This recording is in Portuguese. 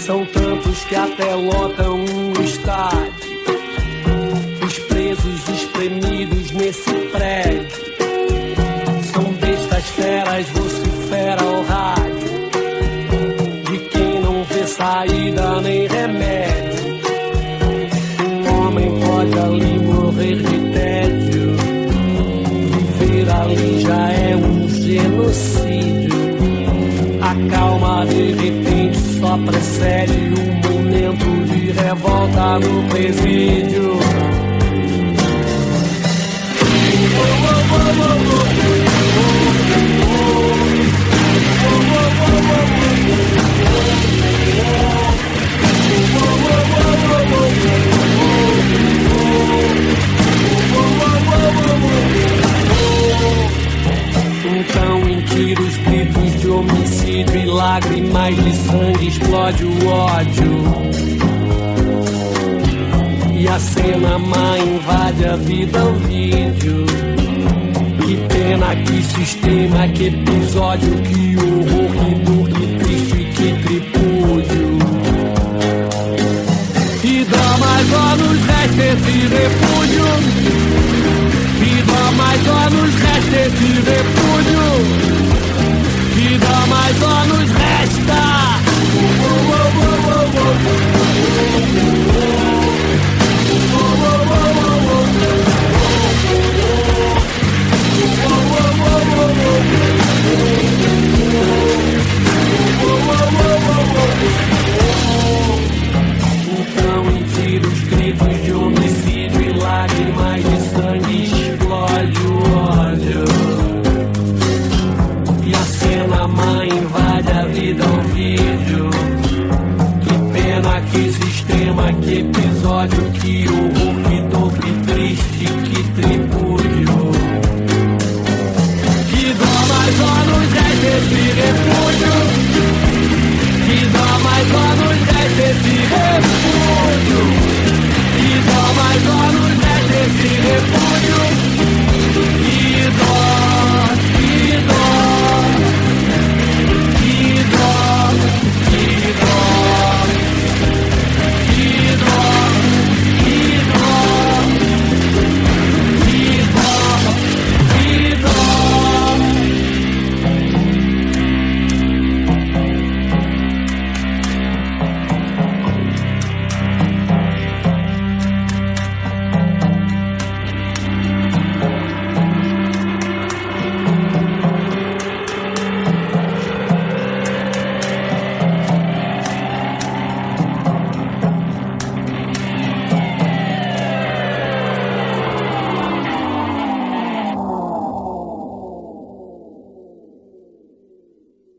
São tantos que até lotam um estádio. Os presos espremidos nesse prédio são bestas feras, vocifera ao rádio. De quem não vê saída nem remédio. Um homem pode ali morrer de tédio. Viver ali já é um genocídio. A calma de repente só precede um momento de revolta no presídio. Então em tiros, gritos de homicídio e lágrimas de sangue explode o ódio. E a cena má invade a vida, o vídeo. Que pena, que sistema, que episódio, que horror, que dor, que triste, que tripúdio. Que dó, mas só nos resta esse refúgio. Que dó, mas só nos resta esse refúgio. Que dó, mas só nos resta. Então em tiros, gritos de homicídio e lágrimas de sangue explode o ódio. E a cena má invade a vida, o vídeo. Que pena, que sistema, que episódio, que horror, que dor, que triste, que tripúdio. Que dó, mas só nos resta esse refúgio.